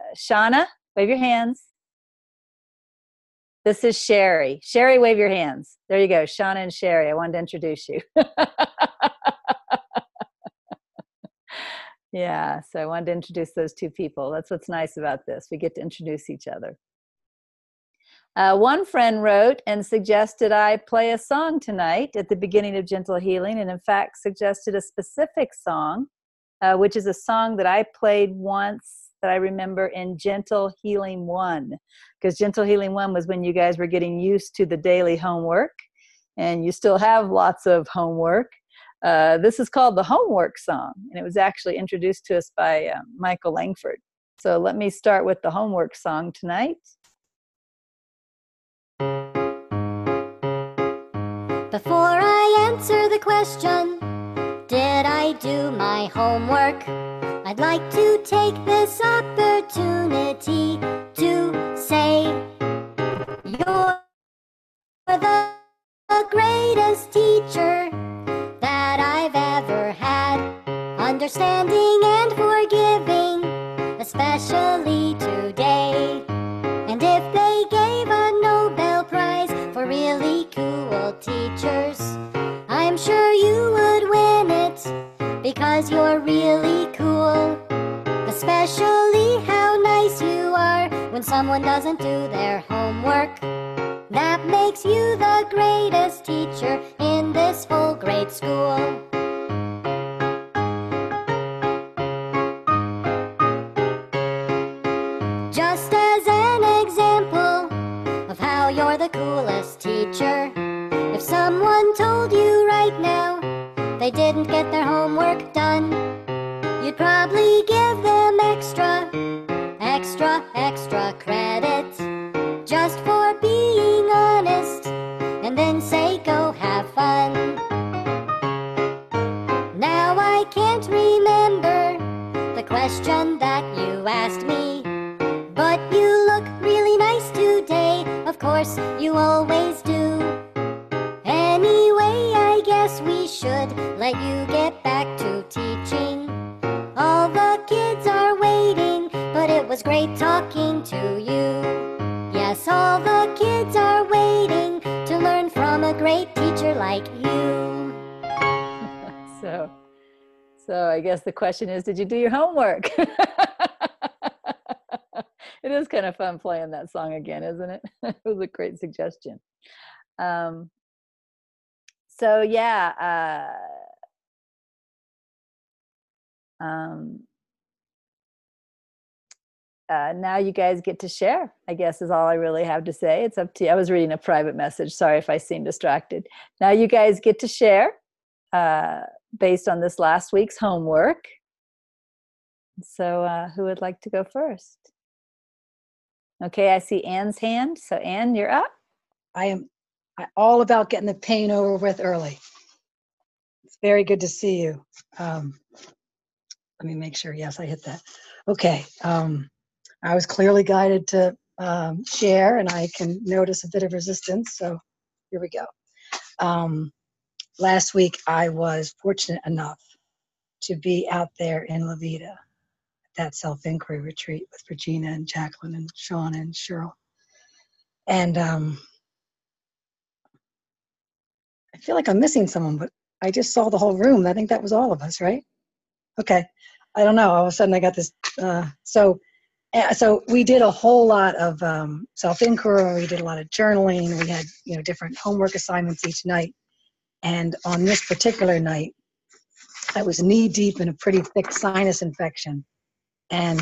Shauna, wave your hands. This is Sherry. Sherry, wave your hands. There you go. Shauna and Sherry. I wanted to introduce you. Yeah, so I wanted to introduce those two people. That's what's nice about this. We get to introduce each other. One friend wrote and suggested I play a song tonight at the beginning of Gentle Healing, and in fact suggested a specific song, which is a song that I played once that I remember in Gentle Healing 1, because Gentle Healing 1 was when you guys were getting used to the daily homework, and you still have lots of homework. This is called the Homework Song, and it was actually introduced to us by Michael Langford. So let me start with the Homework Song tonight. Before I answer the question, did I do my homework? I'd like to take this opportunity to say you're the greatest teacher that I've ever had. Understanding and forgiving, especially today. And if they gave a Nobel Prize for really cool teachers, I'm sure you would win it, because you're really cool. Especially how nice you are when someone doesn't do their homework. That makes you the greatest teacher in this whole great school. Just as an example of how you're the coolest teacher, if someone told you right now they didn't get their homework done, you'd probably give them extra credit just for being honest, and then say go have fun. Now I can't remember the question that you asked me, but you look really nice today, of course you always do. Anyway, I guess we should let you get back to teaching. All the kids are waiting, but it was great talking to you. Yes, all the kids are waiting to learn from a great teacher like you. So I guess the question is, did you do your homework? It is kind of fun playing that song again, isn't it? It was a great suggestion. So yeah, now you guys get to share, I guess, is all I really have to say. It's up to you. I was reading a private message. Sorry if I seem distracted. Now you guys get to share based on this last week's homework. So who would like to go first? Okay, I see Anne's hand. So Anne, you're up. I am all about getting the pain over with early. It's very good to see you. Let me make sure. Yes, I hit that. Okay. I was clearly guided to share, and I can notice a bit of resistance. So here we go. Last week, I was fortunate enough to be out there in La Vida, that self-inquiry retreat with Regina and Jacqueline and Sean and Cheryl. And I feel like I'm missing someone, but I just saw the whole room. I think that was all of us, right? Okay. I don't know. All of a sudden I got this. So we did a whole lot of self-inquiry. We did a lot of journaling. We had, different homework assignments each night. And on this particular night, I was knee deep in a pretty thick sinus infection. And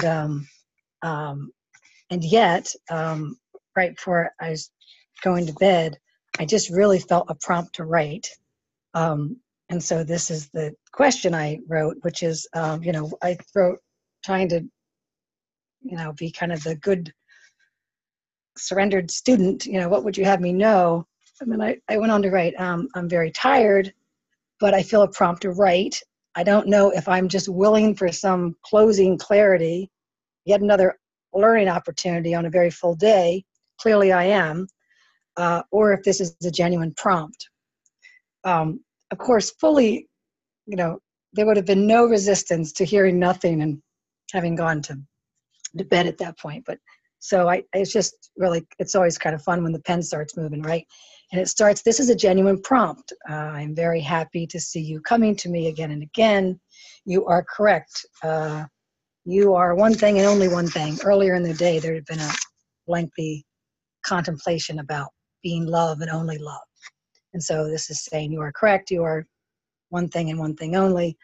yet, right before I was going to bed, I just really felt a prompt to write. And so this is the question I wrote, which is, I wrote trying to, be kind of the good surrendered student, what would you have me know? And then I went on to write, I'm very tired, but I feel a prompt to write. I don't know if I'm just willing for some closing clarity, yet another learning opportunity on a very full day. Clearly I am, or if this is a genuine prompt. Of course, fully, there would have been no resistance to hearing nothing and having gone to to bed at that point. But so it's just really, it's always kind of fun when the pen starts moving, right? And it starts, this is a genuine prompt. I'm very happy to see you coming to me again and again. You are correct. You are one thing and only one thing. Earlier in the day, there had been a lengthy contemplation about being love and only love. And so this is saying you are correct. You are one thing and one thing only.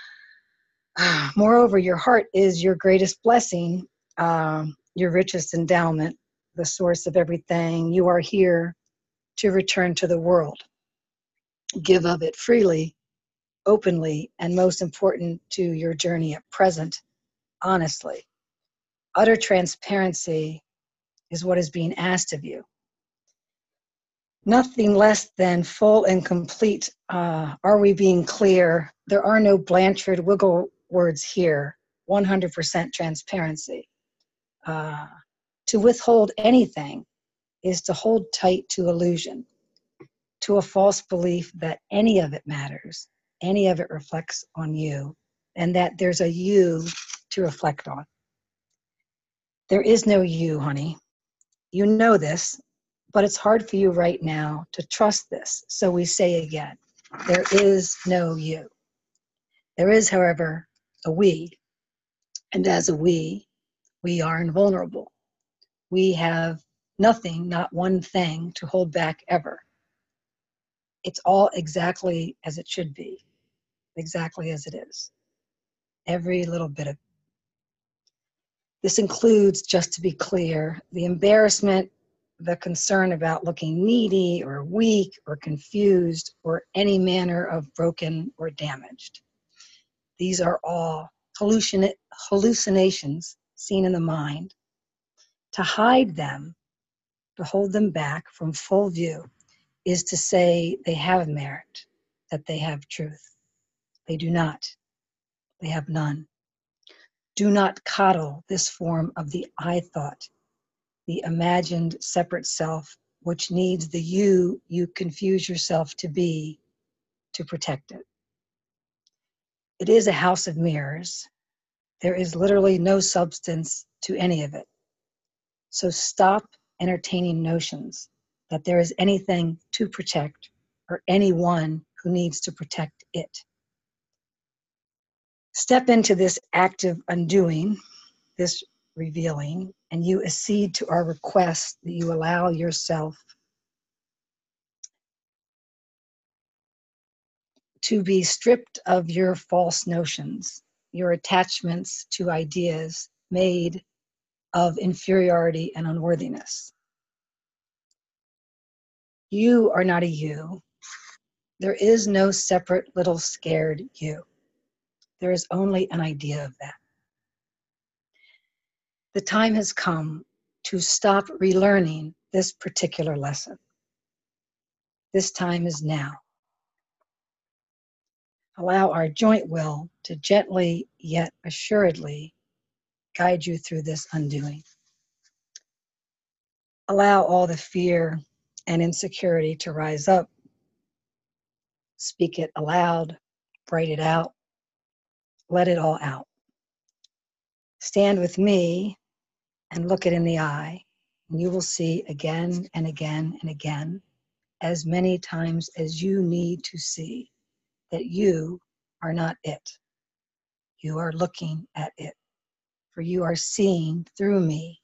Moreover, your heart is your greatest blessing, your richest endowment, the source of everything. You are here to return to the world. Give of it freely, openly, and most important to your journey at present, honestly. Utter transparency is what is being asked of you. Nothing less than full and complete. Are we being clear? There are no Blanchard wiggle words here. 100% transparency. To withhold anything is to hold tight to illusion, to a false belief that any of it matters, any of it reflects on you, and that there's a you to reflect on. There is no you, honey. You know this, but it's hard for you right now to trust this. So we say again, there is no you. There is, however, a we. And as a we are invulnerable. We have nothing, not one thing to hold back ever. It's all exactly as it should be, exactly as it is. Every little bit of it. This includes, just to be clear, the embarrassment, the concern about looking needy or weak or confused or any manner of broken or damaged. These are all hallucinations seen in the mind. To hide them, to hold them back from full view, is to say they have merit, that they have truth. They do not. They have none. Do not coddle this form of the I thought, the imagined separate self, which needs the you confuse yourself to be to protect it. It is a house of mirrors. There is literally no substance to any of it. So stop entertaining notions that there is anything to protect or anyone who needs to protect it. Step into this active undoing, this revealing, and you accede to our request that you allow yourself to be stripped of your false notions, your attachments to ideas made of inferiority and unworthiness. You are not a you. There is no separate little scared you. There is only an idea of that. The time has come to stop relearning this particular lesson. This time is now. Allow our joint will to gently yet assuredly guide you through this undoing. Allow all the fear and insecurity to rise up. Speak it aloud, write it out, let it all out. Stand with me and look it in the eye, and you will see again and again and again, as many times as you need to see, that you are not it. You are looking at it, for you are seeing through me,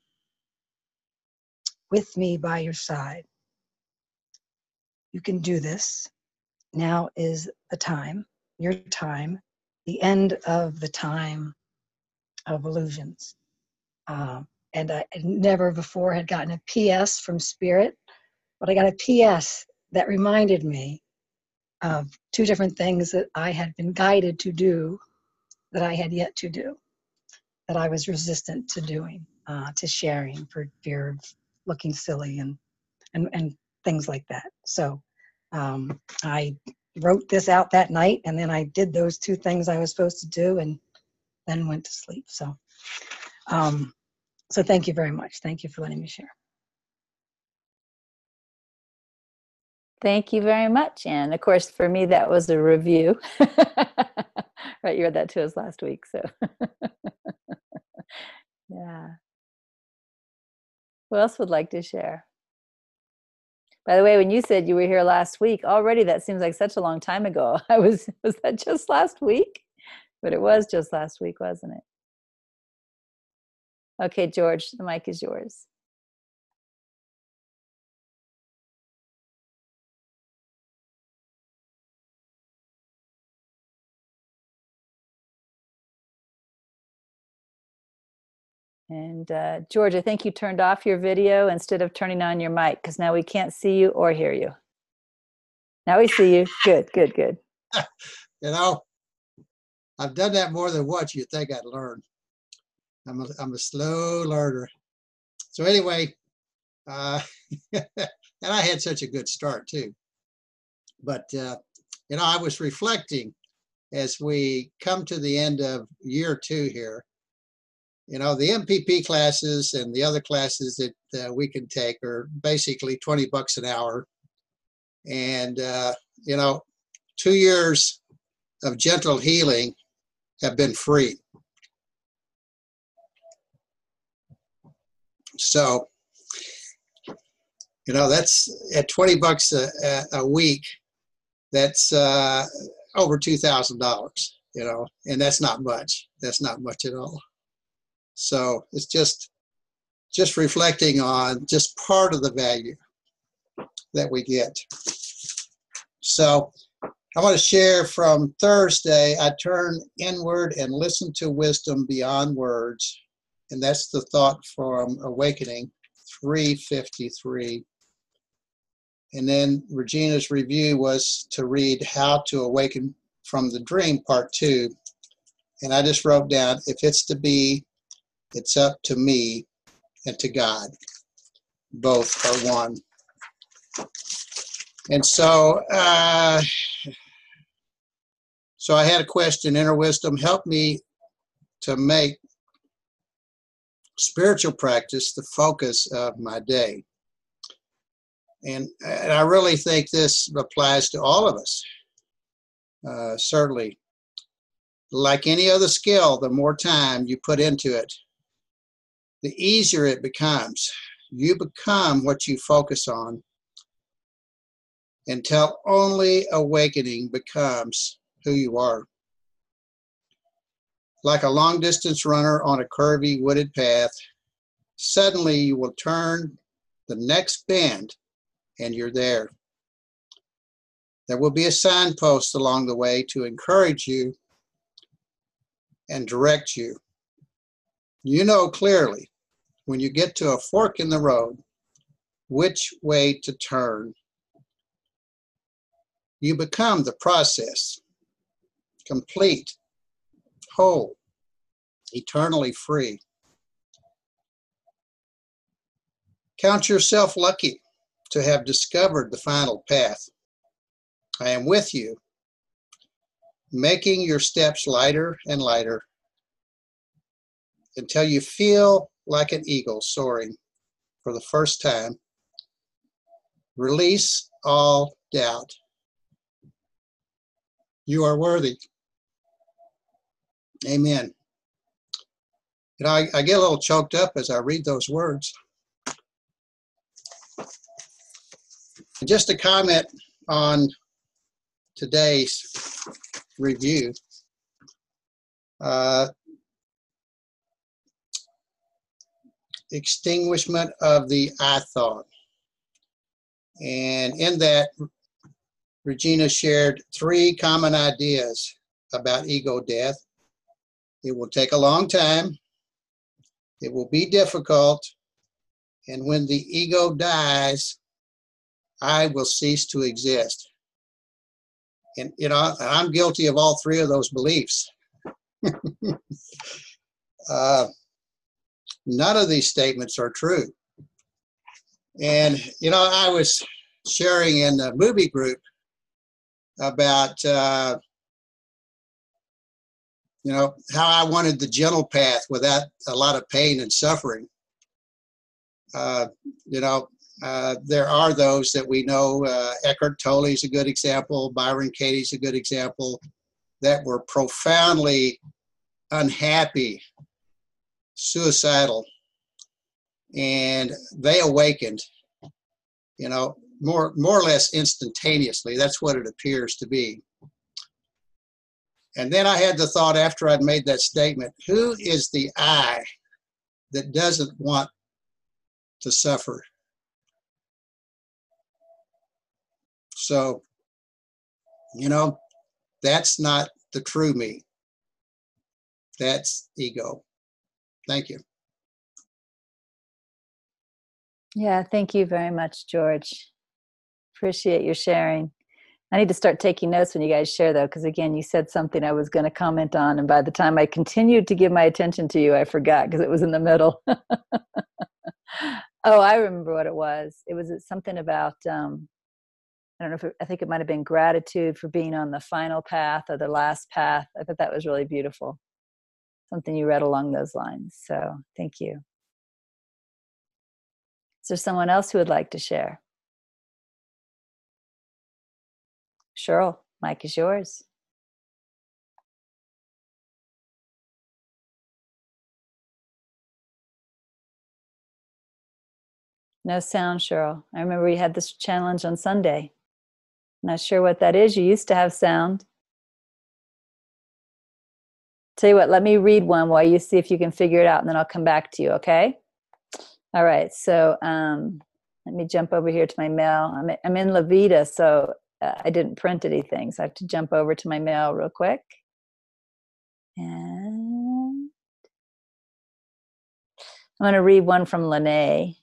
with me by your side. You can do this. Now is the time, your time, the end of the time of illusions. And I never before had gotten a PS from Spirit, but I got a PS that reminded me of two different things that I had been guided to do that I had yet to do, that I was resistant to doing, to sharing for fear of looking silly and things like that. So I wrote this out that night, and then I did those two things I was supposed to do and then went to sleep. So thank you very much. Thank you for letting me share. Thank you very much. And of course, for me, that was a review. Right, you read that to us last week. So Yeah. Who else would like to share? By the way, when you said you were here last week, already that seems like such a long time ago. Was that just last week? But it was just last week, wasn't it? Okay, George, the mic is yours. And George, I think you turned off your video instead of turning on your mic, because now we can't see you or hear you. Now we see you. Good, good, good. You know, I've done that more than once. You'd think I'd learn. I'm a slow learner. So anyway, and I had such a good start too. But, you know, I was reflecting as we come to the end of year 2 here. You know, the MPP classes and the other classes that we can take are basically $20 an hour. And, you know, 2 years of gentle healing have been free. So, you know, that's at $20 a week, that's over $2,000, you know, and that's not much. That's not much at all. So it's just reflecting on just part of the value that we get. So I want to share from Thursday. I turn inward and listen to wisdom beyond words. And that's the thought from Awakening 353. And then Regina's review was to read How to Awaken from the Dream, Part 2. And I just wrote down, if it's to be, it's up to me and to God. Both are one. And so, so I had a question. Inner wisdom, help me to make spiritual practice the focus of my day. And I really think this applies to all of us. Certainly, like any other skill, the more time you put into it, the easier it becomes. You become what you focus on until only awakening becomes who you are. Like a long-distance runner on a curvy wooded path, suddenly you will turn the next bend and you're there. There will be a signpost along the way to encourage you and direct you. You know clearly when you get to a fork in the road which way to turn. You become the process, complete, whole, eternally free. Count yourself lucky to have discovered the final path. I am with you, making your steps lighter and lighter until you feel like an eagle soaring for the first time. Release all doubt. You are worthy. Amen. You know, I get a little choked up as I read those words. Just a comment on today's review. Extinguishment of the I thought. And in that, Regina shared 3 common ideas about ego death. It will take a long time. It will be difficult. And when the ego dies, I will cease to exist. And, you know, I'm guilty of all 3 of those beliefs. None of these statements are true. And, you know, I was sharing in the movie group about, you know, how I wanted the gentle path without a lot of pain and suffering. You know, there are those that we know, Eckhart Tolle is a good example, Byron Katie is a good example, that were profoundly unhappy suicidal, and they awakened, you know, more or less instantaneously. That's what it appears to be. And then I had the thought after I'd made that statement, who is the I that doesn't want to suffer? So, you know, that's not the true me. That's ego. Thank you. Yeah, thank you very much, George. Appreciate your sharing. I need to start taking notes when you guys share, though, because again, you said something I was going to comment on, and by the time I continued to give my attention to you, I forgot because it was in the middle. Oh, I remember what it was. It was something about, I don't know I think it might have been gratitude for being on the final path or the last path. I thought that was really beautiful. Something you read along those lines. So thank you. Is there someone else who would like to share? Cheryl, mic is yours. No sound, Cheryl. I remember you had this challenge on Sunday. Not sure what that is. You used to have sound. Tell you what, let me read one while you see if you can figure it out, and then I'll come back to you, okay? All right, so let me jump over here to my mail. I'm in Levita, so I didn't print anything, so I have to jump over to my mail real quick. And I'm going to read one from Lene.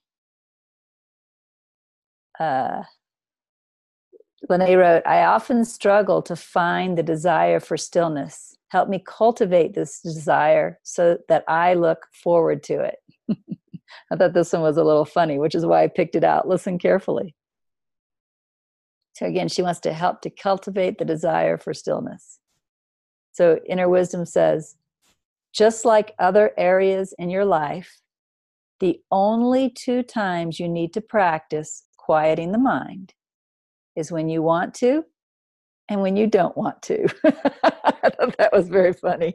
Lene wrote, I often struggle to find the desire for stillness. Help me cultivate this desire so that I look forward to it. I thought this one was a little funny, which is why I picked it out. Listen carefully. So again, she wants to help to cultivate the desire for stillness. So Inner Wisdom says, just like other areas in your life, the only 2 times you need to practice quieting the mind is when you want to and when you don't want to. I thought that was very funny.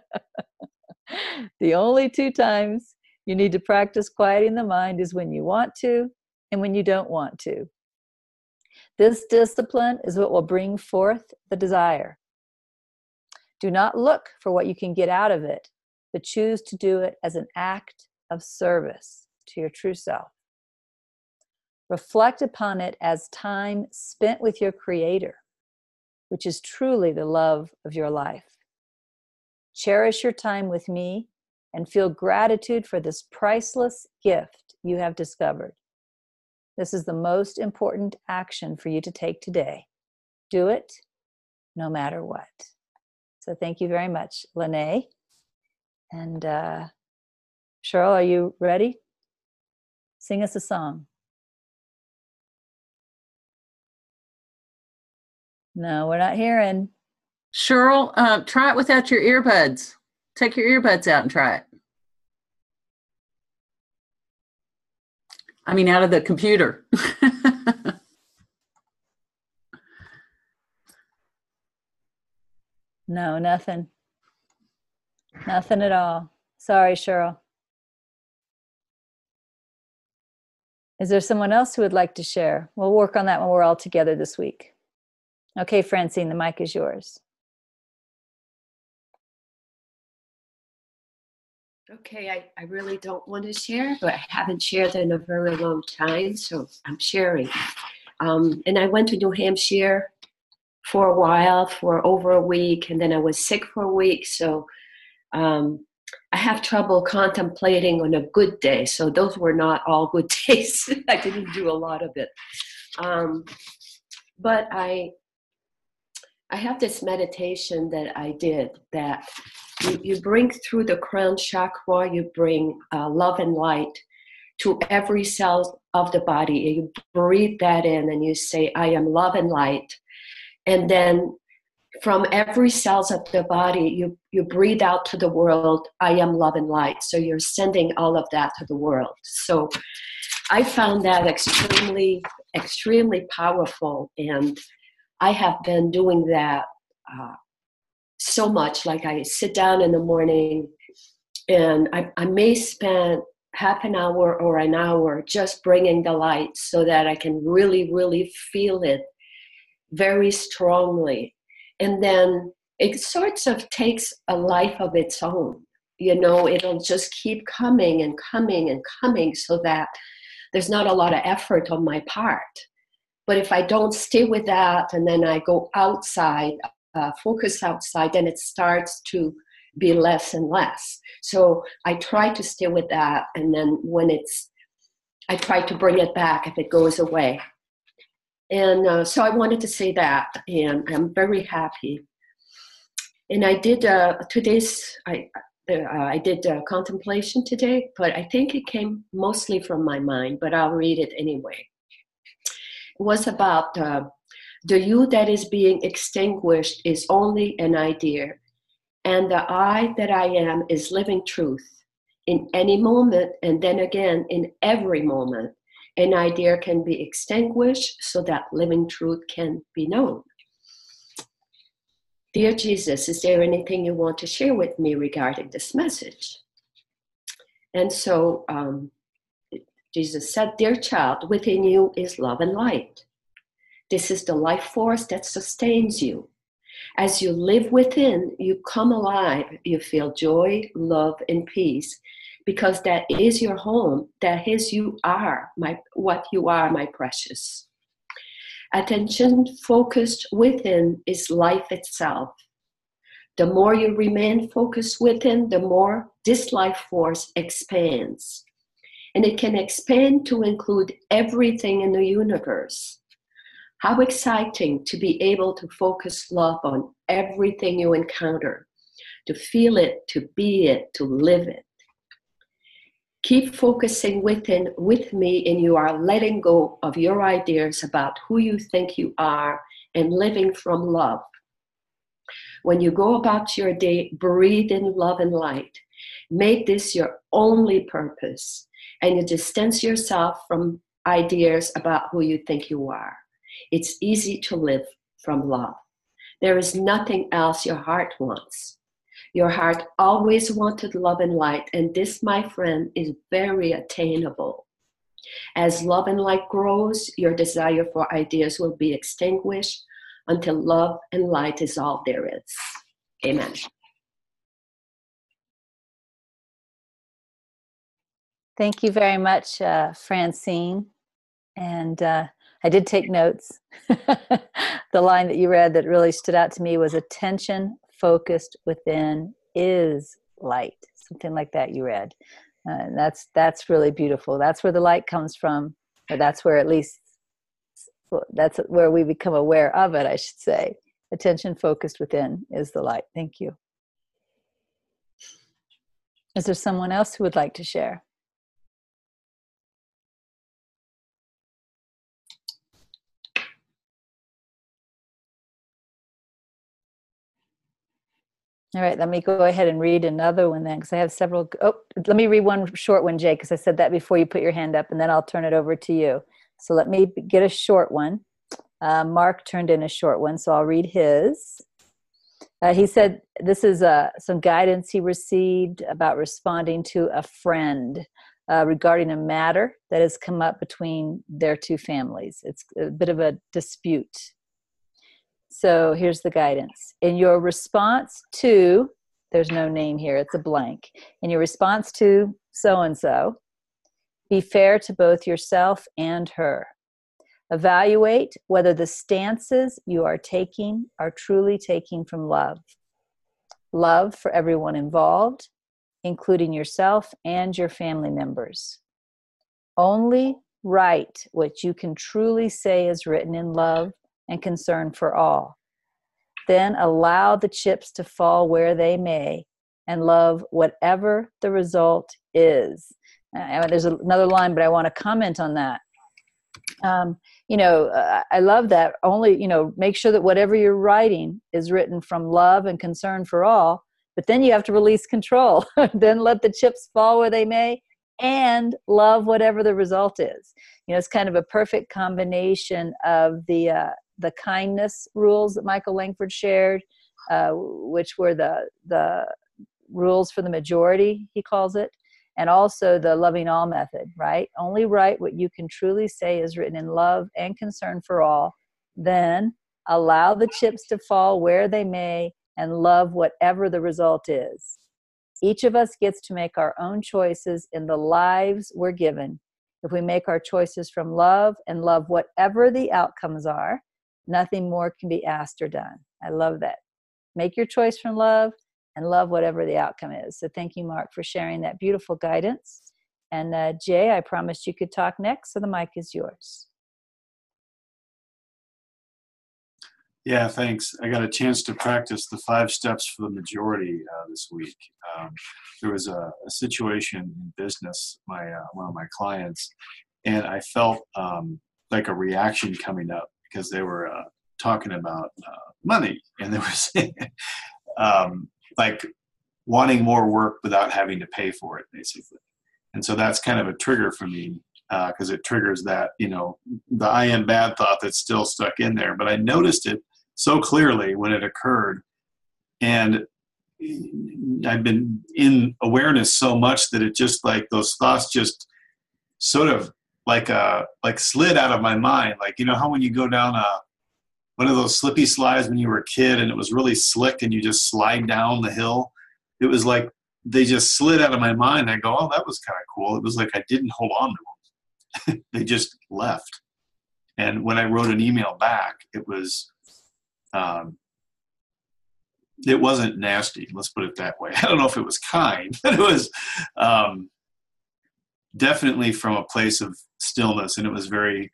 The only 2 times you need to practice quieting the mind is when you want to and when you don't want to. This discipline is what will bring forth the desire. Do not look for what you can get out of it, but choose to do it as an act of service to your true self. Reflect upon it as time spent with your Creator, which is truly the love of your life. Cherish your time with me and feel gratitude for this priceless gift you have discovered. This is the most important action for you to take today. Do it no matter what. So thank you very much, Lene. And Cheryl, are you ready? Sing us a song. No, we're not hearing. Cheryl, try it without your earbuds. Take your earbuds out and try it. I mean, out of the computer. No, nothing. Nothing at all. Sorry, Cheryl. Is there someone else who would like to share? We'll work on that when we're all together this week. Okay, Francine, the mic is yours. Okay, I really don't want to share, but I haven't shared in a very long time, so I'm sharing. And I went to New Hampshire for a while, for over a week, and then I was sick for a week, so I have trouble contemplating on a good day, so those were not all good days. I didn't do a lot of it. But I have this meditation that I did that you bring through the crown chakra, you bring love and light to every cell of the body. You breathe that in and you say, I am love and light. And then from every cells of the body, you breathe out to the world, I am love and light. So you're sending all of that to the world. So I found that extremely, extremely powerful. And I have been doing that so much. Like I sit down in the morning And I may spend half an hour or an hour just bringing the light so that I can really, really feel it very strongly. And then it sort of takes a life of its own. It'll just keep coming and coming and coming, so that there's not a lot of effort on my part. But if I don't stay with that and then I go outside, focus outside, then it starts to be less and less. So I try to stay with that, and then I try to bring it back if it goes away. And so I wanted to say that, and I'm very happy. And I did I did contemplation today, but I think it came mostly from my mind, but I'll read it anyway. It was about the you that is being extinguished is only an idea, and the I that I am is living truth. In any moment, and then again in every moment, an idea can be extinguished so that living truth can be known. Dear Jesus, is there anything you want to share with me regarding this message? And so Jesus said, dear child, within you is love and light. This is the life force that sustains you. As you live within, you come alive. You feel joy, love, and peace, because that is your home. That is you are, what you are, my precious. Attention focused within is life itself. The more you remain focused within, the more this life force expands. And it can expand to include everything in the universe. How exciting to be able to focus love on everything you encounter, to feel it, to be it, to live it. Keep focusing within with me, and you are letting go of your ideas about who you think you are and living from love. When you go about your day, breathe in love and light. Make this your only purpose, and you distance yourself from ideas about who you think you are. It's easy to live from love. There is nothing else your heart wants. Your heart always wanted love and light, and this, my friend, is very attainable. As love and light grows, your desire for ideas will be extinguished until love and light is all there is. Amen. Thank you very much, Francine. And I did take notes. The line that you read that really stood out to me was attention focused within is light. Something like that you read. And that's really beautiful. That's where the light comes from, or that's where at least, that's where we become aware of it, I should say. Attention focused within is the light. Thank you. Is there someone else who would like to share? All right, let me go ahead and read another one then, because I have several. Oh, let me read one short one, Jay, because I said that before you put your hand up, and then I'll turn it over to you. So let me get a short one. Mark turned in a short one, so I'll read his. He said this is some guidance he received about responding to a friend regarding a matter that has come up between their two families. It's a bit of a dispute. So here's the guidance. In your response to, there's no name here, it's a blank. In your response to so-and-so, be fair to both yourself and her. Evaluate whether the stances you are taking are truly taking from love. Love for everyone involved, including yourself and your family members. Only write what you can truly say is written in love and concern for all. Then allow the chips to fall where they may and love whatever the result is. There's another line, but I want to comment on that. I love that. Only, make sure that whatever you're writing is written from love and concern for all, but then you have to release control. Then let the chips fall where they may and love whatever the result is. It's kind of a perfect combination of the kindness rules that Michael Langford shared, which were the rules for the majority, he calls it, and also the loving all method, right? Only write what you can truly say is written in love and concern for all. Then allow the chips to fall where they may and love whatever the result is. Each of us gets to make our own choices in the lives we're given. If we make our choices from love and love whatever the outcomes are, nothing more can be asked or done. I love that. Make your choice from love and love whatever the outcome is. So thank you, Mark, for sharing that beautiful guidance. And Jay, I promised you could talk next, so the mic is yours. Yeah, thanks. I got a chance to practice the 5 steps for the majority this week. There was a situation in business, one of my clients, and I felt like a reaction coming up because they were talking about money, and they were saying like wanting more work without having to pay for it, basically. And so that's kind of a trigger for me because it triggers that, the I am bad thought that's still stuck in there. But I noticed it so clearly when it occurred, and I've been in awareness so much that it just like those thoughts just sort of like slid out of my mind. Like, how when you go down one of those slippy slides when you were a kid and it was really slick and you just slide down the hill, it was like they just slid out of my mind. I go, oh, that was kind of cool. It was like I didn't hold on to them. They just left. And when I wrote an email back, it wasn't nasty. Let's put it that way. I don't know if it was kind, but it was definitely from a place of stillness. And it was very,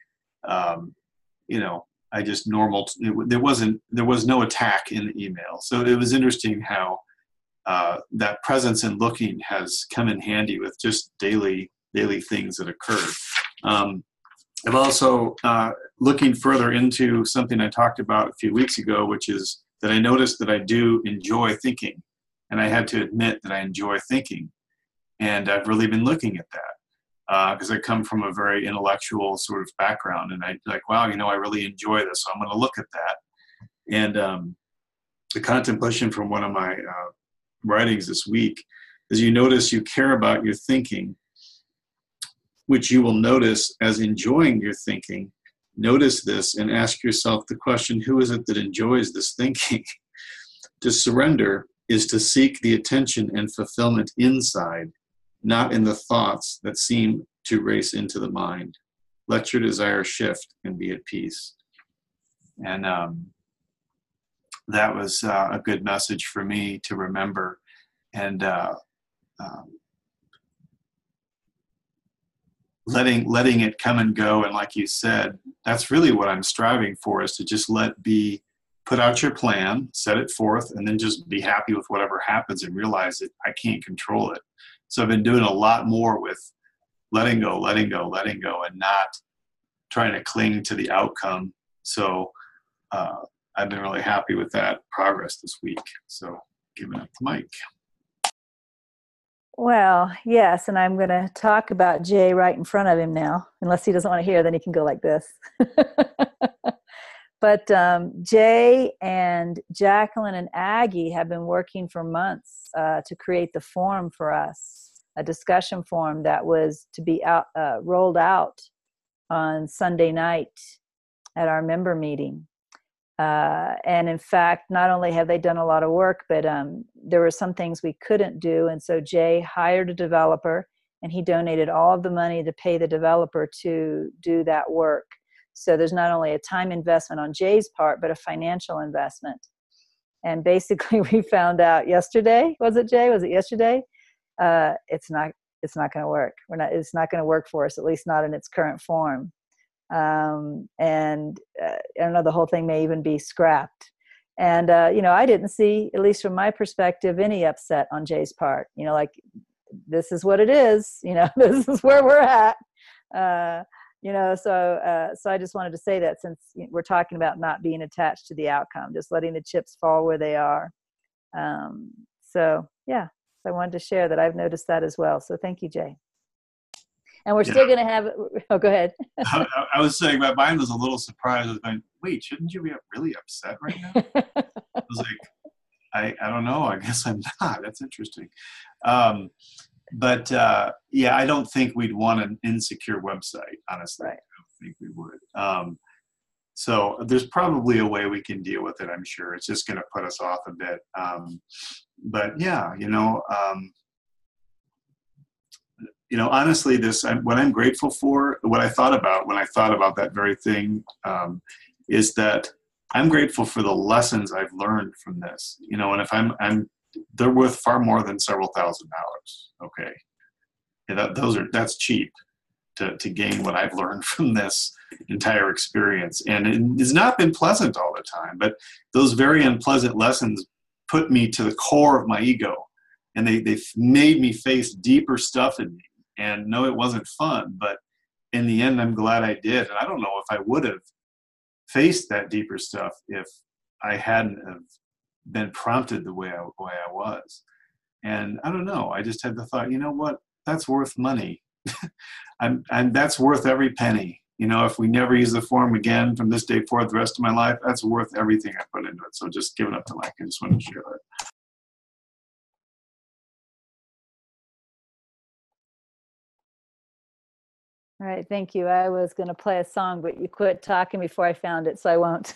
I just normal. There was no attack in the email. So it was interesting how that presence and looking has come in handy with just daily things that occur. I'm also looking further into something I talked about a few weeks ago, which is that I noticed that I do enjoy thinking, and I had to admit that I enjoy thinking. And I've really been looking at that because I come from a very intellectual sort of background, and I like, wow, I really enjoy this, so I'm going to look at that. And the contemplation from one of my writings this week is you notice you care about your thinking, which you will notice as enjoying your thinking. Notice this and ask yourself the question, who is it that enjoys this thinking? To surrender is to seek the attention and fulfillment inside, not in the thoughts that seem to race into the mind. Let your desire shift and be at peace. And that was a good message for me to remember. And letting it come and go. And like you said, that's really what I'm striving for, is to just put out your plan, set it forth, and then just be happy with whatever happens and realize that I can't control it. So I've been doing a lot more with letting go, and not trying to cling to the outcome. So I've been really happy with that progress this week. So giving up the mic. Well, yes, and I'm going to talk about Jay right in front of him now. Unless he doesn't want to hear, then he can go like this. But Jay and Jacqueline and Aggie have been working for months to create the forum for us, a discussion forum that was to be rolled out on Sunday night at our member meeting. And in fact, not only have they done a lot of work, but there were some things we couldn't do. And so Jay hired a developer, and he donated all of the money to pay the developer to do that work. So there's not only a time investment on Jay's part, but a financial investment. And basically we found out yesterday, was it Jay? Was it yesterday? It's not going to work. It's not going to work for us, at least not in its current form. And I don't know, the whole thing may even be scrapped. And, I didn't see, at least from my perspective, any upset on Jay's part, like, this is what it is, this is where we're at. So I just wanted to say that, since we're talking about not being attached to the outcome, just letting the chips fall where they are. So I wanted to share that I've noticed that as well. So thank you, Jay. And we're still going to have, go ahead. I was saying my mind was a little surprised. I was going, wait, shouldn't you be really upset right now? I was like, I don't know. I guess I'm not. That's interesting. But yeah, I don't think we'd want an insecure website, honestly. Right. I don't think we would. So there's probably a way we can deal with it, I'm sure. It's just going to put us off a bit. But yeah, honestly, what I'm grateful for, what I thought about when I thought about that very thing, is that I'm grateful for the lessons I've learned from this. And if they're worth far more than several $1,000s. Okay, that's cheap to gain what I've learned from this entire experience, and it has not been pleasant all the time. But those very unpleasant lessons put me to the core of my ego, and they've made me face deeper stuff in me. And no, it wasn't fun, but in the end, I'm glad I did. And I don't know if I would have faced that deeper stuff if I hadn't have been prompted the way I was. And I don't know. I just had the thought, you know what? That's worth money. and that's worth every penny. If we never use the form again from this day forward the rest of my life, that's worth everything I put into it. So just give it up to Mike. I just wanted to share that. All right, thank you. I was going to play a song, but you quit talking before I found it, so I won't.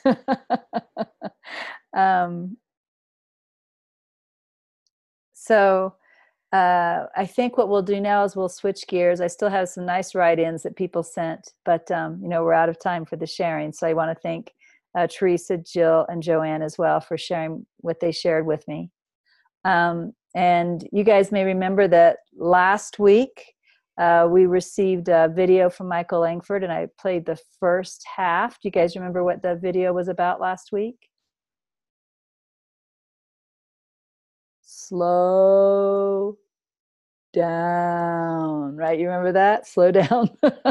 I think what we'll do now is we'll switch gears. I still have some nice write-ins that people sent, but we're out of time for the sharing. So I want to thank Teresa, Jill, and Joanne as well for sharing what they shared with me. And you guys may remember that last week, we received a video from Michael Langford, and I played the first half. Do you guys remember what the video was about last week? Slow down, right? You remember that? Slow down.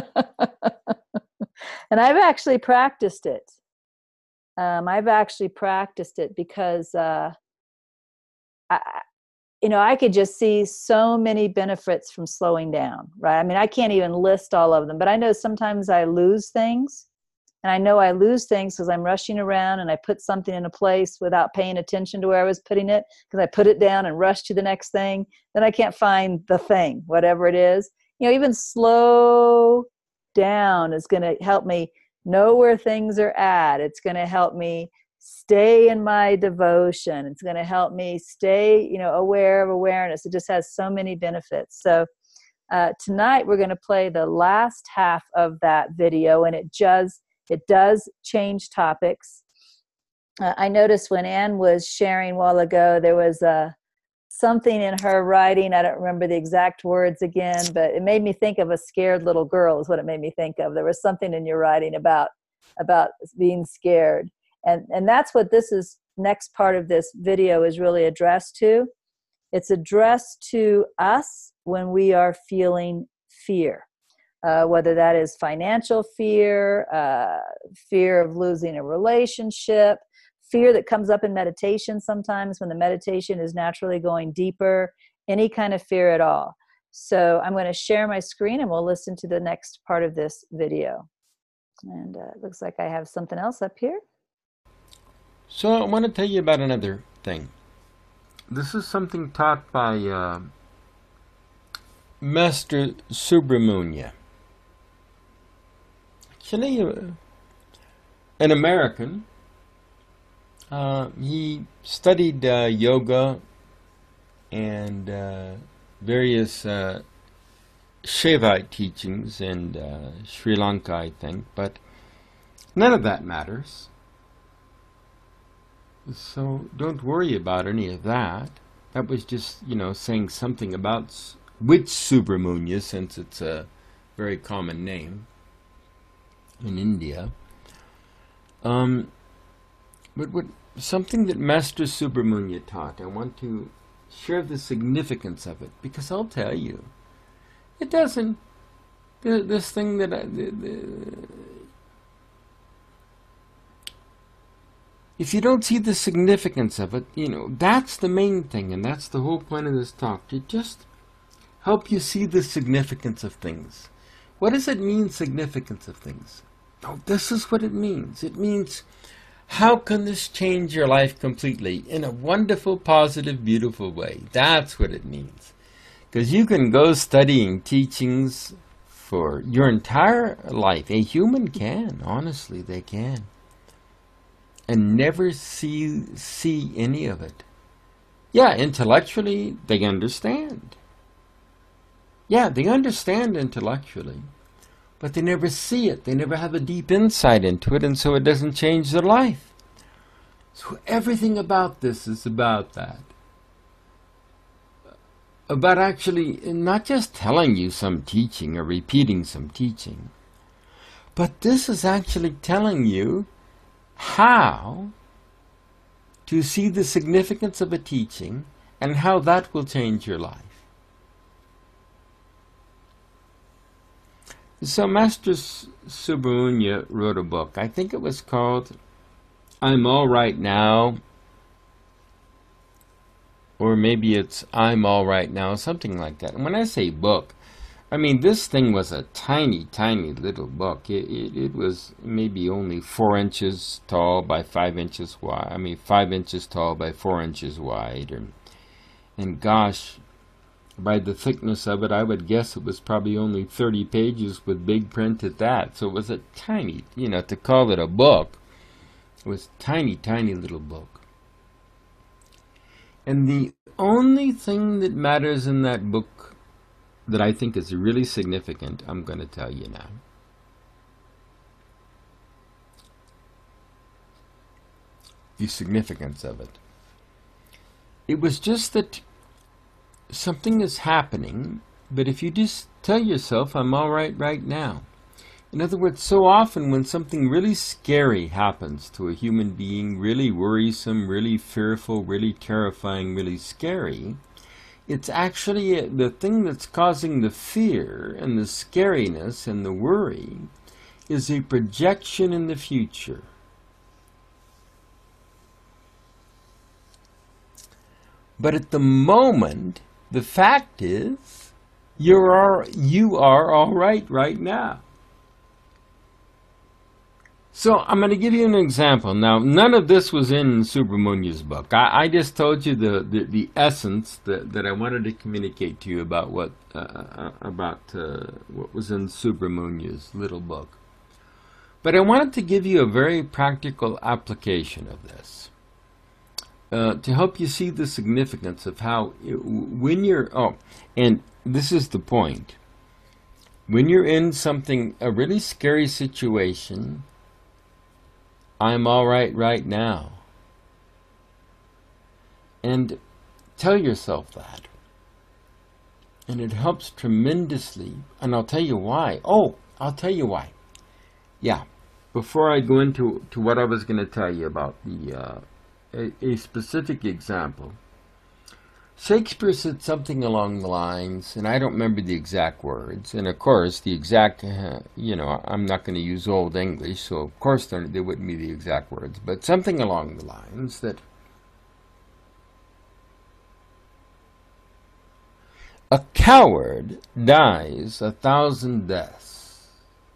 And I've actually practiced it. Because I could just see so many benefits from slowing down, right? I mean, I can't even list all of them, but I know sometimes I lose things. And I know I lose things because I'm rushing around and I put something in a place without paying attention to where I was putting it, because I put it down and rush to the next thing. Then I can't find the thing, whatever it is. Even slow down is going to help me know where things are at. It's going to help me stay in my devotion. It's going to help me stay, aware of awareness. It just has so many benefits. So tonight we're going to play the last half of that video, and it does change topics. I noticed when Anne was sharing a while ago, there was something in her writing. I don't remember the exact words again, but it made me think of a scared little girl is what it made me think of. There was something in your writing about being scared. And that's what this is. Next part of this video is really addressed to. It's addressed to us when we are feeling fear. Whether that is financial fear, fear of losing a relationship, fear that comes up in meditation sometimes when the meditation is naturally going deeper, any kind of fear at all. So I'm going to share my screen and we'll listen to the next part of this video. And it looks like I have something else up here. So I want to tell you about another thing. This is something taught by Master Subramanya. Actually, an American. He studied yoga and various Shaivite teachings in Sri Lanka, I think, but none of that matters. So don't worry about any of that. That was just, saying something about which Subramanya, since it's a very common name in India. But something that Master Subramanya taught, I want to share the significance of it, because I'll tell you, it doesn't, this thing that if you don't see the significance of it, that's the main thing, and that's the whole point of this talk, to just help you see the significance of things. What does it mean, significance of things? Oh, this is what it means. It means How can this change your life completely in a wonderful, positive, beautiful way? That's what it means. Because you can go studying teachings for your entire life. A human can, honestly, they can. And never see any of it. Yeah, intellectually, they understand. Yeah, they understand intellectually. But they never see it. They never have a deep insight into it, and so it doesn't change their life. So everything about this is about that. About actually not just telling you some teaching or repeating some teaching, but this is actually telling you how to see the significance of a teaching and how that will change your life. So Master Subramanya wrote a book. I think it was called I'm All Right Now, or maybe it's I'm All Right Now, something like that. And when I say book, I mean this thing was a tiny, tiny little book. It was maybe only 4 inches tall by 5 inches wide. I mean 5 inches tall by 4 inches wide. And gosh, by the thickness of it, I would guess it was probably only 30 pages with big print at that. So it was a tiny, to call it a book, it was a tiny, tiny little book. And the only thing that matters in that book that I think is really significant, I'm going to tell you now. The significance of it. It was just that something is happening, but if you just tell yourself, I'm all right right now. In other words, so often when something really scary happens to a human being, really worrisome, really fearful, really terrifying, really scary, it's actually the thing that's causing the fear and the scariness and the worry is a projection in the future. But at the moment, the fact is, you are all right now. So I'm going to give you an example. Now, none of this was in Subramanya's book. I just told you the essence that I wanted to communicate to you about what was in Subramanya's little book. But I wanted to give you a very practical application of this. To help you see the significance of how, when you're, and this is the point, when you're in a really scary situation, I'm all right now. And tell yourself that. And it helps tremendously, and I'll tell you why. I'll tell you why. Yeah, before I go into what I was going to tell you about a specific example. Shakespeare said something along the lines, and I don't remember the exact words, and of course the exact, I'm not going to use Old English, so of course they wouldn't be the exact words, but something along the lines that a coward dies 1,000 deaths.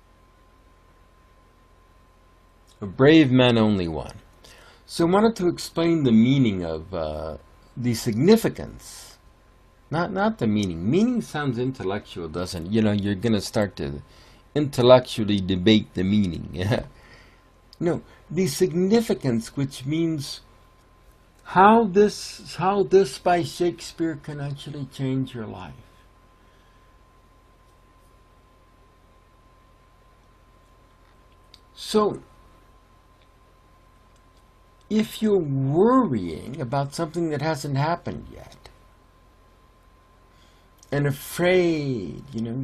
A brave man only one. So I wanted to explain the meaning of the significance, not the meaning. Meaning sounds intellectual, doesn't it? You're going to start to intellectually debate the meaning. No, the significance, which means how this by Shakespeare can actually change your life. So, if you're worrying about something that hasn't happened yet, and afraid,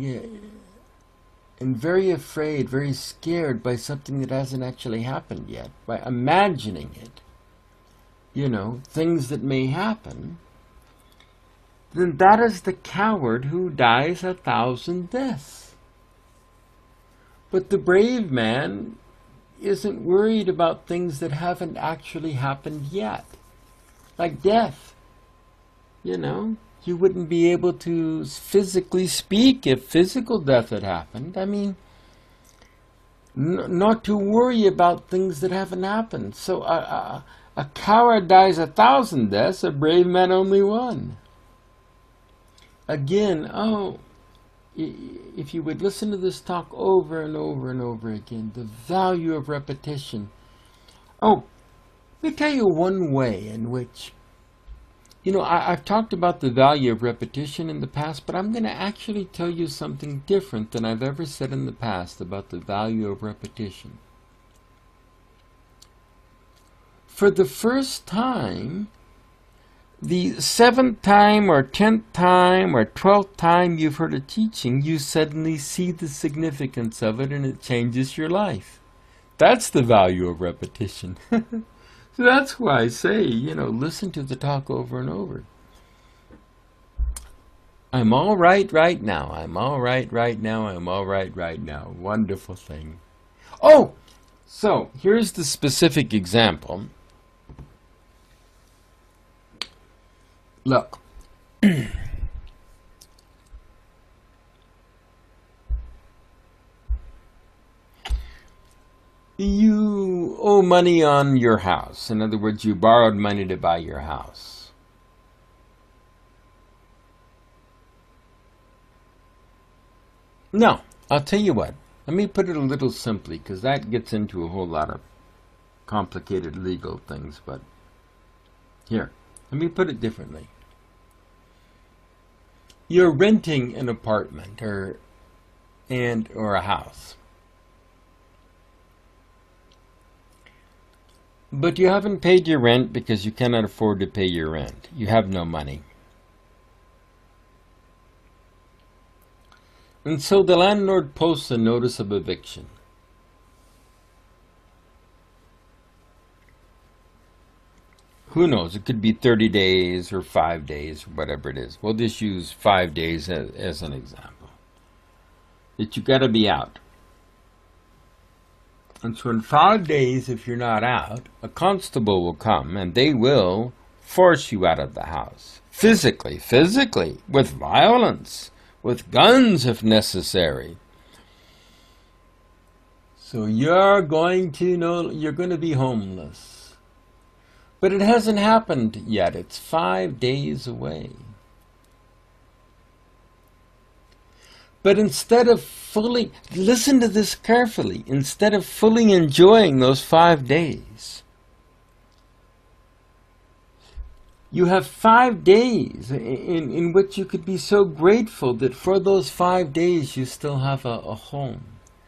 and very afraid, very scared by something that hasn't actually happened yet, by imagining it, things that may happen, then that is the coward who dies 1,000 deaths. But the brave man isn't worried about things that haven't actually happened yet, like death. You wouldn't be able to physically speak if physical death had happened. I mean, not to worry about things that haven't happened. So a coward dies 1,000 deaths, a brave man only one. Again, if you would listen to this talk over and over and over again, the value of repetition. Oh, let me tell you one way in which, I've talked about the value of repetition in the past, but I'm going to actually tell you something different than I've ever said in the past about the value of repetition. For the first time, the 7th time or 10th time or 12th time you've heard a teaching, you suddenly see the significance of it and it changes your life. That's the value of repetition. So that's why I say, listen to the talk over and over. I'm all right right now. I'm all right right now. I'm all right right now. Wonderful thing. Oh, so here's the specific example. Look. You owe money on your house. In other words, you borrowed money to buy your house. No, I'll tell you what. Let me put it a little simply, because that gets into a whole lot of complicated legal things. But here, let me put it differently. You're renting an apartment or a house. But you haven't paid your rent because you cannot afford to pay your rent. You have no money. And so the landlord posts a notice of eviction. Who knows? It could be 30 days or 5 days or whatever it is. We'll just use 5 days as an example. That you got to be out. And so in 5 days, if you're not out, a constable will come and they will force you out of the house. Physically, with violence, with guns if necessary. So you're going to be homeless. But it hasn't happened yet. It's 5 days away. But instead of fully, listen to this carefully, instead of fully enjoying those 5 days, you have 5 days in which you could be so grateful that for those 5 days you still have a home.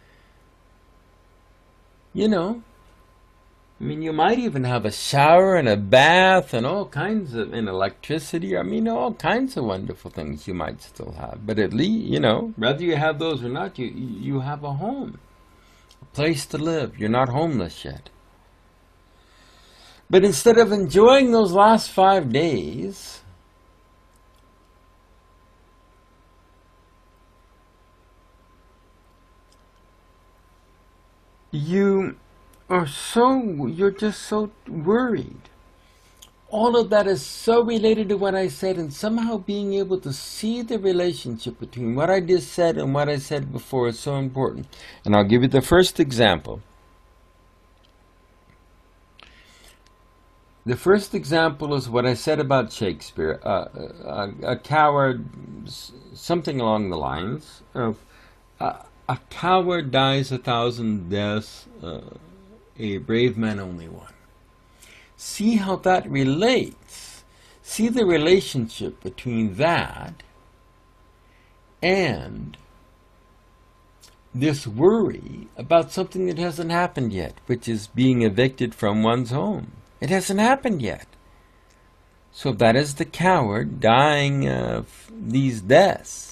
You might even have a shower and a bath and all kinds of, and electricity. All kinds of wonderful things you might still have. But at least, whether you have those or not, you have a home, a place to live. You're not homeless yet. But instead of enjoying those last 5 days, you're just so worried. All of that is so related to what I said, and somehow being able to see the relationship between what I just said and what I said before is so important. And I'll give you the first example. The first example is what I said about Shakespeare. A coward, something along the lines of, a coward dies 1,000 deaths, a brave man only one. See how that relates. See the relationship between that and this worry about something that hasn't happened yet, which is being evicted from one's home. It hasn't happened yet. So that is the coward dying of these deaths.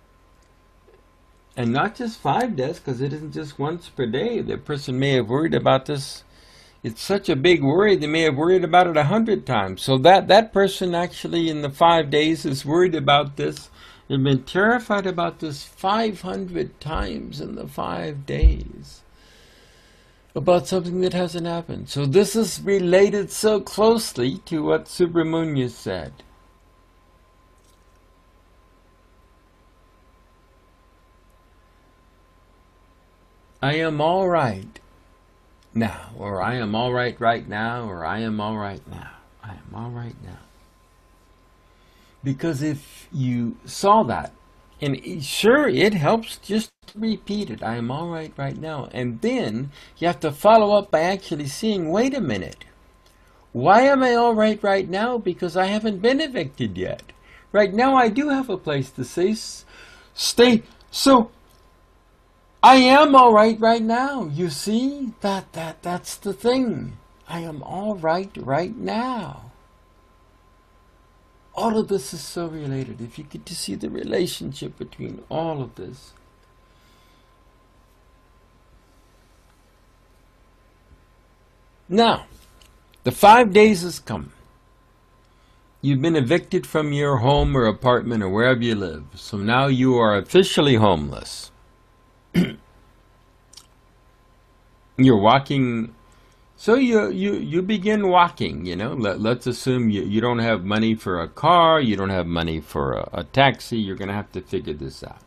And not just 5 deaths, because it isn't just once per day. The person may have worried about this. It's such a big worry, they may have worried about it 100 times. So that person actually in the 5 days is worried about this and been terrified about this 500 times in the 5 days. About something that hasn't happened. So this is related so closely to what Subramanya said. I am all right now, or I am all right now, or I am all right now. I am all right now. Because if you saw that, and sure, it helps just to repeat it, I am all right now. And then you have to follow up by actually seeing, wait a minute, why am I all right now? Because I haven't been evicted yet. Right now I do have a place to stay. So I am all right now. You see, that's the thing. I am all right now. All of this is so related. If you get to see the relationship between all of this. Now, the 5 days has come. You've been evicted from your home or apartment or wherever you live. So now you are officially homeless. You're walking. So you begin walking, you know. Let's assume you don't have money for a car, you don't have money for a taxi. You're going to have to figure this out.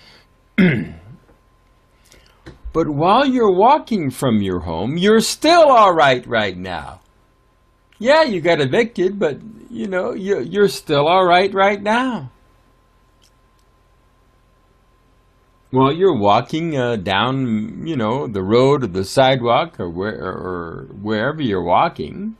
But while you're walking from your home, you're still all right now. Yeah, you got evicted, but, you know, you're still all right now. While you're walking down, you know, the road or the sidewalk or wherever you're walking,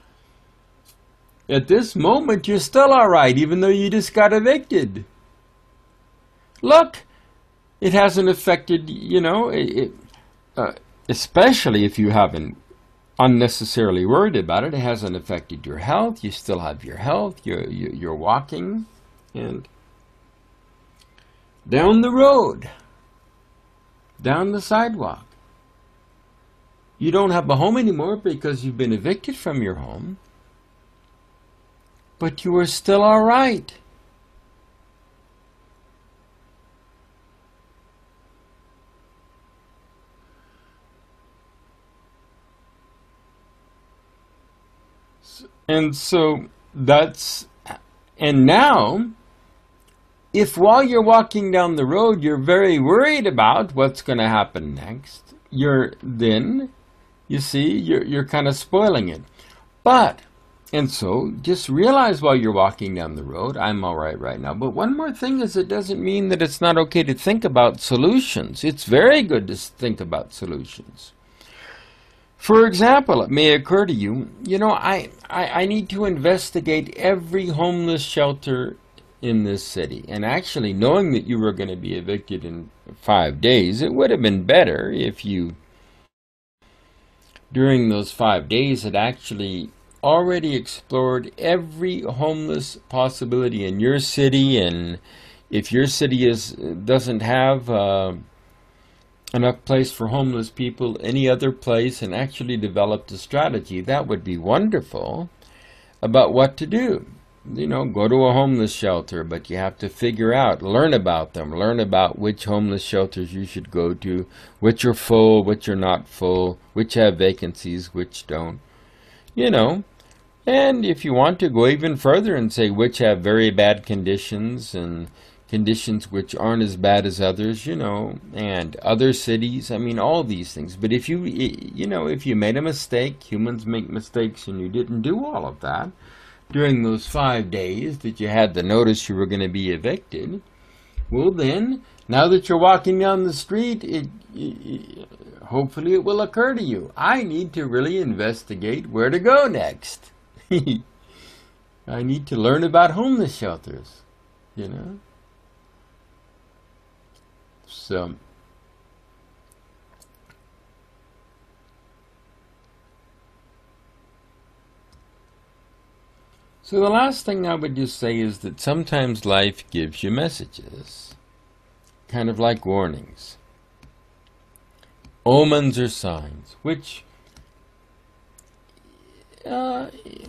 at this moment you're still all right, even though you just got evicted. Look, it hasn't affected, you know, especially if you haven't unnecessarily worried about it. It hasn't affected your health. You still have your health. You're walking, and down the road, down the sidewalk. You don't have a home anymore because you've been evicted from your home, but you are still all right. And so that's, and now, if while you're walking down the road, you're very worried about what's going to happen next, you're kind of spoiling it. But, and so just realize while you're walking down the road, I'm all right now. But one more thing is, it doesn't mean that it's not okay to think about solutions. It's very good to think about solutions. For example, it may occur to you, you know, I need to investigate every homeless shelter in this city. And actually, knowing that you were going to be evicted in 5 days, it would have been better if you, during those 5 days, had actually already explored every homeless possibility in your city. And if your city doesn't have enough place for homeless people, any other place, and actually developed a strategy, that would be wonderful, about what to do. You know, go to a homeless shelter, but you have to figure out, learn about them, learn about which homeless shelters you should go to, which are full, which are not full, which have vacancies, which don't, you know. And if you want to go even further and say which have very bad conditions and conditions which aren't as bad as others, you know, and other cities, I mean, all these things. But if if you made a mistake, humans make mistakes, and you didn't do all of that during those 5 days that you had the notice you were going to be evicted, well then, now that you're walking down the street, hopefully it will occur to you, I need to really investigate where to go next. I need to learn about homeless shelters, you know. So the last thing I would just say is that sometimes life gives you messages, kind of like warnings, omens or signs, which a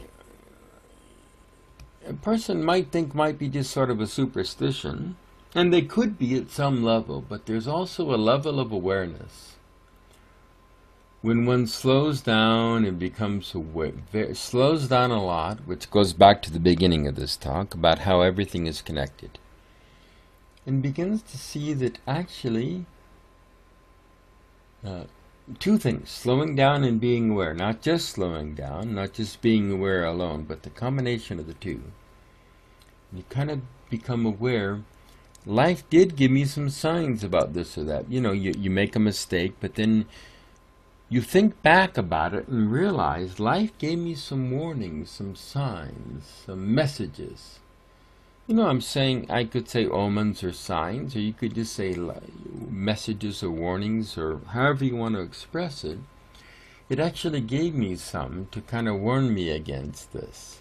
person might think might be just sort of a superstition. And they could be at some level, but there's also a level of awareness. When one slows down and becomes aware, slows down a lot, which goes back to the beginning of this talk about how everything is connected, and begins to see that actually two things: slowing down and being aware. Not just slowing down, not just being aware alone, but the combination of the two. You kind of become aware. Life did give me some signs about this or that. You make a mistake, but then you think back about it and realize life gave me some warnings, some signs, some messages. I'm saying, I could say omens or signs, or you could just say messages or warnings, or however you want to express it. It actually gave me some to kind of warn me against this.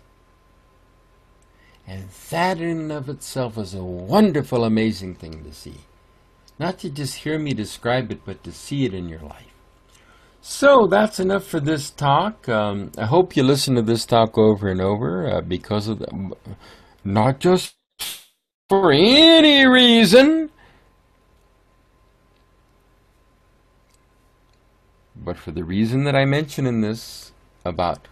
And that in and of itself is a wonderful, amazing thing to see. Not to just hear me describe it, but to see it in your life. So that's enough for this talk. I hope you listen to this talk over and over because of not just for any reason, but for the reason that I mentioned in this about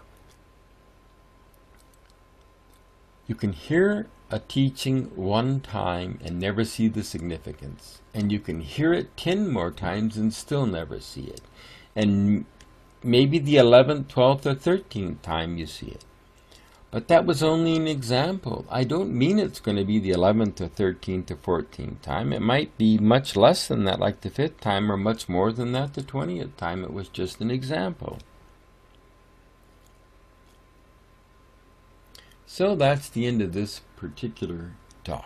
you can hear a teaching one time and never see the significance, and you can hear it 10 more times and still never see it. And maybe the 11th, 12th, or 13th time you see it. But that was only an example. I don't mean it's going to be the 11th or 13th or 14th time. It might be much less than that, like the 5th time, or much more than that, the 20th time. It was just an example. So that's the end of this particular talk.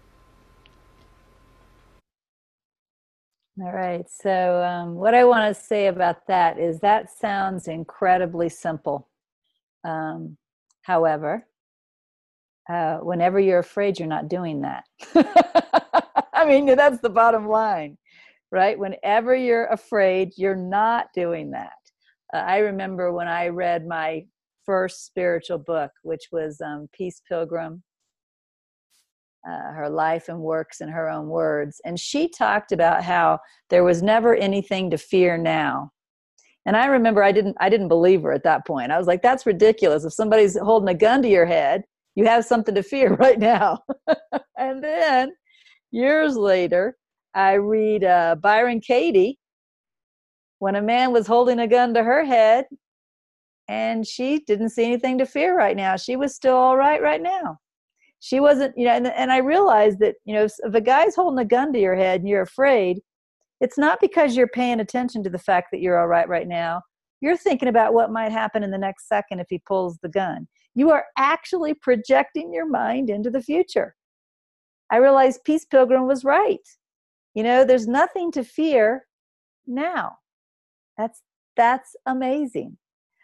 All right. So what I want to say about that is that sounds incredibly simple. However, whenever you're afraid, you're not doing that. I mean, that's the bottom line, right? Whenever you're afraid, you're not doing that. I remember when I read my first spiritual book, which was Peace Pilgrim, her life and works in her own words. And she talked about how there was never anything to fear now. And I remember I didn't believe her at that point. I was like, that's ridiculous. If somebody's holding a gun to your head, you have something to fear right now. And then years later, I read Byron Katie, when a man was holding a gun to her head, and she didn't see anything to fear right now. She was still all right now. She wasn't, and I realized that, if a guy's holding a gun to your head and you're afraid, it's not because you're paying attention to the fact that you're all right now. You're thinking about what might happen in the next second if he pulls the gun. You are actually projecting your mind into the future. I realized Peace Pilgrim was right. There's nothing to fear now. That's amazing.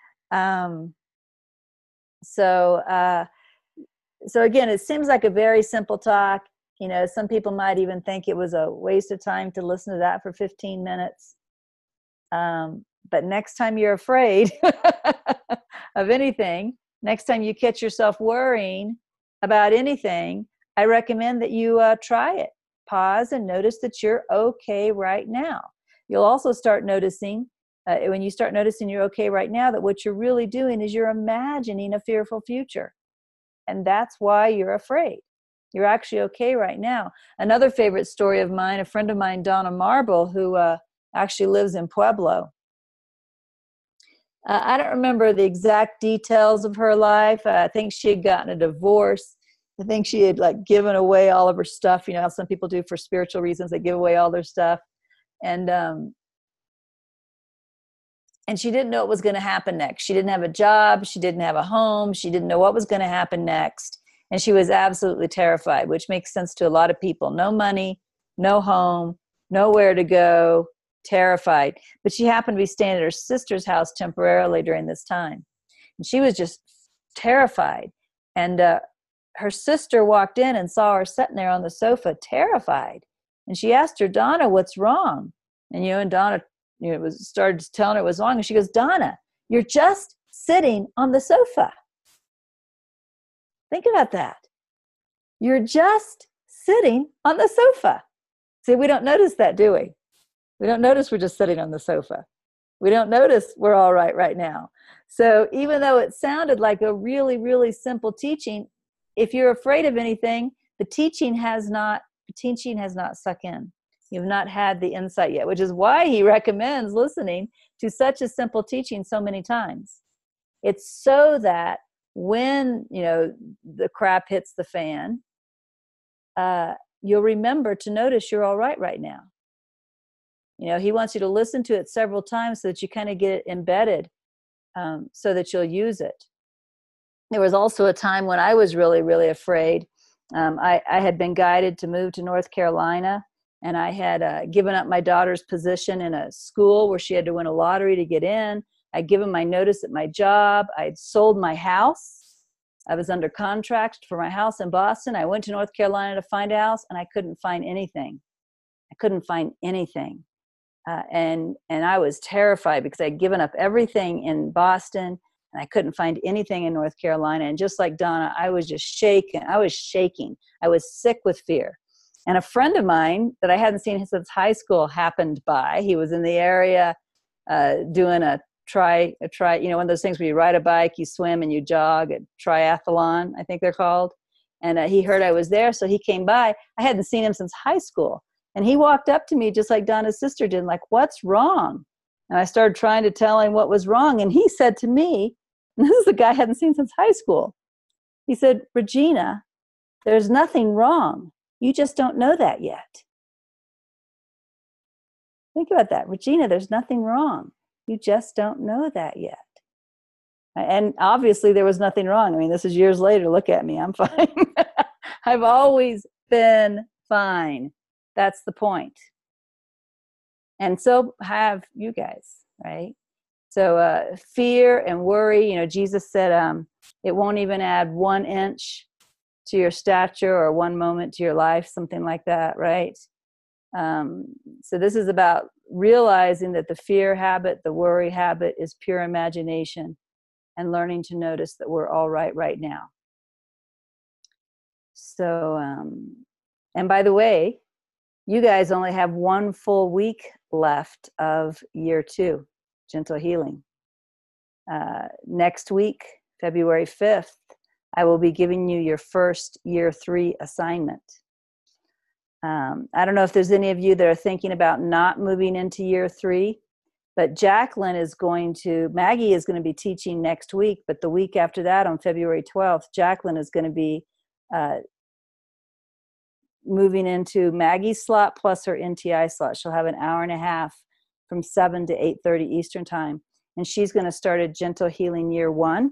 So again, it seems like a very simple talk. Some people might even think it was a waste of time to listen to that for 15 minutes. But next time you're afraid of anything, next time you catch yourself worrying about anything, I recommend that you try it. Pause and notice that you're okay right now. You'll also start noticing, when you start noticing you're okay right now, that what you're really doing is you're imagining a fearful future. And that's why you're afraid. You're actually okay right now. Another favorite story of mine, a friend of mine, Donna Marble, who actually lives in Pueblo. I don't remember the exact details of her life. I think she had gotten a divorce. I think she had given away all of her stuff. How some people do for spiritual reasons, they give away all their stuff. And she didn't know what was going to happen next. She didn't have a job. She didn't have a home. She didn't know what was going to happen next. And she was absolutely terrified, which makes sense to a lot of people. No money, no home, nowhere to go, terrified. But she happened to be staying at her sister's house temporarily during this time. And she was just terrified. And her sister walked in and saw her sitting there on the sofa, terrified. And she asked her, Donna, what's wrong? And Donna started telling her what was wrong. And she goes, Donna, you're just sitting on the sofa. Think about that. You're just sitting on the sofa. See, we don't notice that, do we? We don't notice we're just sitting on the sofa. We don't notice we're all right now. So even though it sounded like a really, really simple teaching, if you're afraid of anything, the teaching has not sunk in. You've not had the insight yet, which is why he recommends listening to such a simple teaching so many times. It's so that when, the crap hits the fan, you'll remember to notice you're all right now. He wants you to listen to it several times so that you kind of get it embedded, so that you'll use it. There was also a time when I was really, really afraid. I had been guided to move to North Carolina, and I had given up my daughter's position in a school where she had to win a lottery to get in. I'd given my notice at my job. I'd sold my house. I was under contract for my house in Boston. I went to North Carolina to find a house, and I couldn't find anything. And I was terrified because I'd given up everything in Boston, and I couldn't find anything in North Carolina. And just like Donna, I was just shaking. I was shaking. I was sick with fear. And a friend of mine that I hadn't seen since high school happened by. He was in the area doing a try, one of those things where you ride a bike, you swim, and you jog, a triathlon, I think they're called. And he heard I was there, so he came by. I hadn't seen him since high school. And he walked up to me just like Donna's sister did, like, "What's wrong?" And I started trying to tell him what was wrong. And he said to me, and this is the guy I hadn't seen since high school. He said, "Regina, there's nothing wrong. You just don't know that yet." Think about that. "Regina, there's nothing wrong. You just don't know that yet." And obviously there was nothing wrong. I mean, this is years later. Look at me. I'm fine. I've always been fine. That's the point. And so have you guys, right? So fear and worry, Jesus said it won't even add 1 inch to your stature or 1 moment to your life, something like that, right? So this is about realizing that the fear habit, the worry habit is pure imagination, and learning to notice that we're all right now. So, and by the way, you guys only have 1 full week left of year 2, Gentle Healing. Next week, February 5th, I will be giving you your first year 3 assignment. I don't know if there's any of you that are thinking about not moving into year 3, but Maggie is going to be teaching next week, but the week after that, on February 12th, Jacqueline is going to be moving into Maggie's slot plus her NTI slot. She'll have an hour and a half from 7 to 8:30 Eastern time. And she's going to start a Gentle Healing year 1.